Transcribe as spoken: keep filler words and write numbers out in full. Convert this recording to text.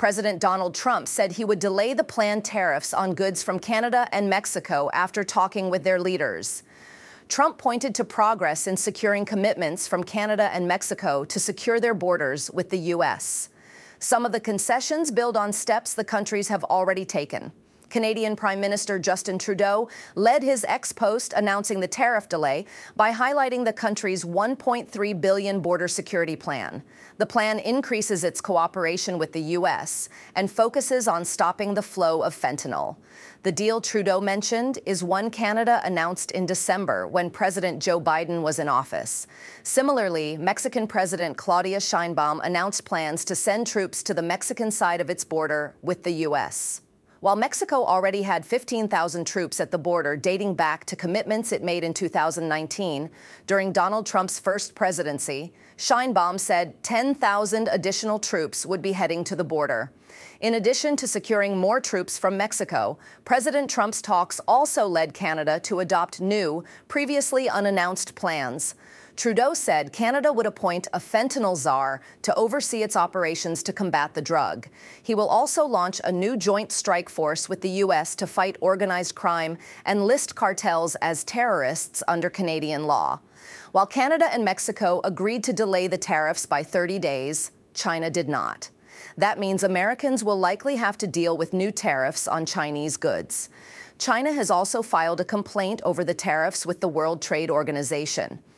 President Donald Trump said he would delay the planned tariffs on goods from Canada and Mexico after talking with their leaders. Trump pointed to progress in securing commitments from Canada and Mexico to secure their borders with the U S. Some of the concessions build on steps the countries have already taken. Canadian Prime Minister Justin Trudeau led his ex-post announcing the tariff delay by highlighting the country's one point three billion dollars border security plan. The plan increases its cooperation with the U S and focuses on stopping the flow of fentanyl. The deal Trudeau mentioned is one Canada announced in December when President Joe Biden was in office. Similarly, Mexican President Claudia Sheinbaum announced plans to send troops to the Mexican side of its border with the U S. While Mexico already had fifteen thousand troops at the border dating back to commitments it made in two thousand nineteen, during Donald Trump's first presidency, Sheinbaum said ten thousand additional troops would be heading to the border. In addition to securing more troops from Mexico, President Trump's talks also led Canada to adopt new, previously unannounced plans. Trudeau said Canada would appoint a fentanyl czar to oversee its operations to combat the drug. He will also launch a new joint strike force with the U S to fight organized crime and list cartels as terrorists under Canadian law. While Canada and Mexico agreed to delay the tariffs by thirty days, China did not. That means Americans will likely have to deal with new tariffs on Chinese goods. China has also filed a complaint over the tariffs with the World Trade Organization.